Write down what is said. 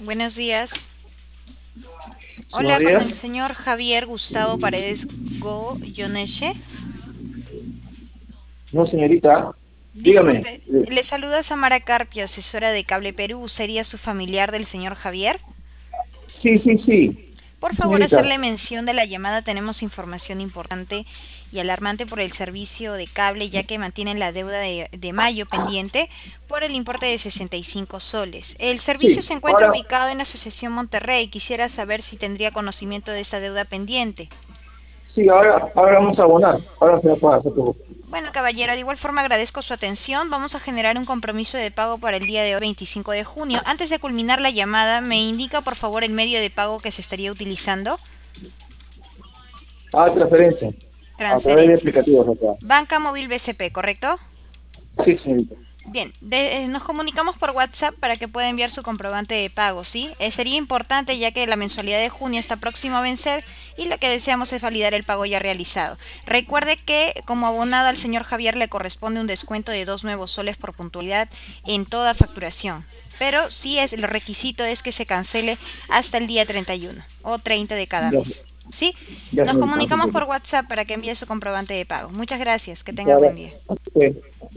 Buenos días. Sí, Hola, buenos con el días. señor Javier Gustavo Paredes Goyoneche. No, señorita, dígame. Disculpe, le saluda Samara Carpio, asesora de Cable Perú. ¿Sería su familiar del señor Javier? Sí, sí, sí. Por Sí, favor, señorita. hacerle mención de la llamada. Tenemos información importante y alarmante por el servicio de cable, ya que mantienen la deuda de mayo pendiente por el importe de 65 soles. El servicio Sí, se encuentra ahora, ubicado en Asociación Monterrey. Quisiera saber si tendría conocimiento de esta deuda pendiente. sí, ahora vamos a abonar. Ahora se va a pagar, se preocupe. Bueno, caballero, de igual forma agradezco su atención. Vamos a generar un compromiso de pago para el día de hoy, 25 de junio. Antes de culminar la llamada, ¿me indica por favor el medio de pago que se estaría utilizando? Transferencia. A través de Transferencia. aplicativos acá. Banca Móvil BCP, ¿correcto? Sí, señorita. Bien, nos comunicamos por WhatsApp para que pueda enviar su comprobante de pago, ¿sí? Sería importante ya que la mensualidad de junio está próxima a vencer y lo que deseamos es validar el pago ya realizado. Recuerde que como abonado al señor Javier le corresponde un descuento de 2 nuevos soles por puntualidad en toda facturación. Pero sí es el requisito es que se cancele hasta el día 31 o 30 de cada Ya, mes. ¿Sí? ya, Nos señorita, no se comunicamos por preocupe. WhatsApp para que envíe su comprobante de pago. Muchas gracias. Que tenga Ahora, buen día. ok.